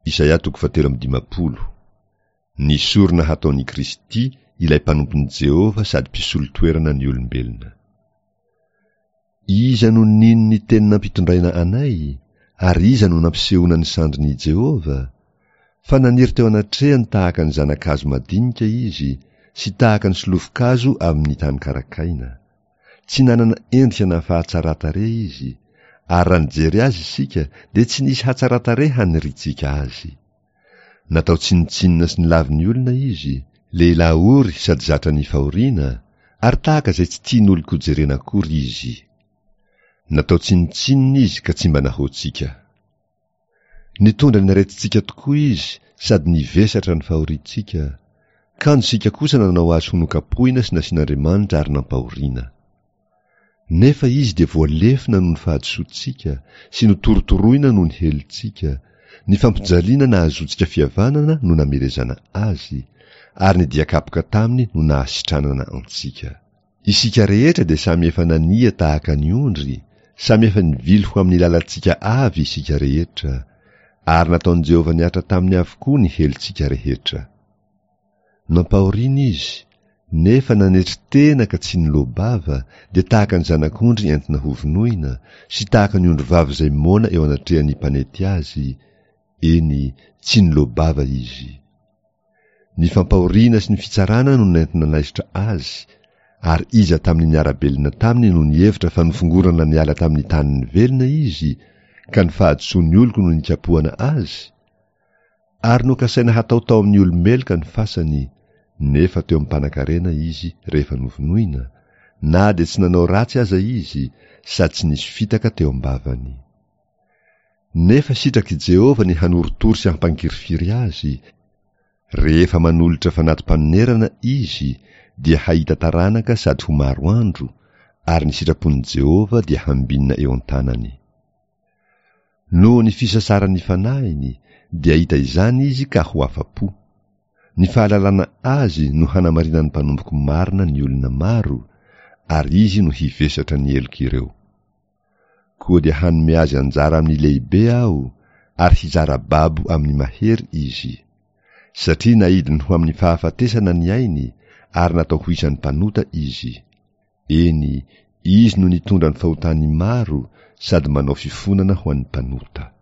Isaia 4:10. Ny sorona hataon'i Kristy ilay mpanompon'i Jehova sady mpisolo toerana ny olombelona. Iza no nino ny teny nampitondraina anay, ary iza no nampisehoana ny sandrin'i Jehova? Fa naniry teo anatrehany tahaka ny zanakazo madinika izy, sy tahaka ny solofokazo amin'ny tany karakaina. Tsy nanana endrika na fahatsara-tare izy, ary raha nijery azy isika dia tsy nisy hatsara-tare haniritsika azy. Natao tsinitsinina sy ny lavin'ny olona izy, lehilahy ory sady zatra ny fahoriana, ary tahaka izay tsy tian'oloko jerena akory izy. Natao tsinitsinina izy ka tsy mba nahoantsika. Nitondra ny aretintsika tokoa izy, sady nivesatra ny fahoriantsika, kano sika kosa nanao azy honokapoina sy nasian'Andriamanitra ary nampahoriana. Nefa izy dia voalefina noho ny fahadisoantsika, sy notorotoroina noho ny helitsika, ny fampijaliana nahazoantsika fihavanana no namerezana azy, ary ny diakapoka taminy no nahasitranana antsika. Isika rehetra dia samy efa nania tahaka ny ondry, samy efa nivily ho amin'ny lalantsika avy isika rehetra, ary nataon'i Jehova niatra taminy avokoa ny helitsika rehetra. Nampahoriana izy, nefa nanetry tena ka tsy nilobava, dia tahaka ny zanak'ondry entina hovonoina, sy tahaka ny ondry vavy izay mona eo anatrehan'ny mpanety azy, eny tsy nilobava izy. Ny fampahoriana sy ny fitsarana no nentina naisitra azy, ary iza tamin'ny niarabelona taminy no nihevitra fa nofongorana niala tamin'ny taniny velona izy, ka ny fahadisoan'ny oloko no nikapohana azy. Ary nokasaina hatao tao amin'ny olombelona ny fasany, nefa teo amin'ny mpanan-karena izy rehefa novonoina, na dia tsy nanao ratsy aza izy, sady tsy nisy fitaka teo am-bavany. Nefa sitraky Jehova ny hanorotory sy hampangirifiry azy, rehefa manolotra fanatim-panonerana izy, dia hahita taranaka sady ho maro andro, ary ny sitrapon'i Jehova dia hambinina eo an-tanany. Noho ny fisasarany fanahiny, dia hita izany izy ka ho afa-po. Ny fahalalana azy no hanamarinany mpanomboky marina ny olona maro, ary izy no hivesatra ny heloka ireo. Koa dia hanome azy anjara amin'ny lehibe aho, ary hizara babo amin'ny mahery izy, satria naidiny ho amin'ny fahafatesana ny ainy, ary natao ho isan'ny mpanota izy. Eny, izy no nitondra ny fahotany maro, sady manao fifonana ho an'ny mpanota.